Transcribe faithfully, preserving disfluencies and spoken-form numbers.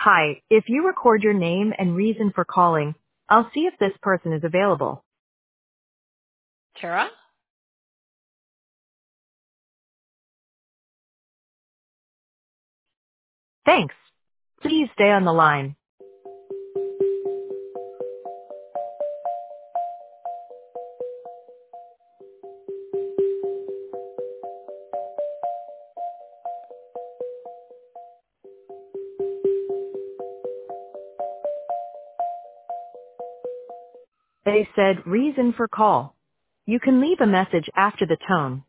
Hi, if you record your name and reason for calling, I'll see if this person is available. Tara? Thanks. Please stay on the line. They said reason for call. You can leave a message after the tone.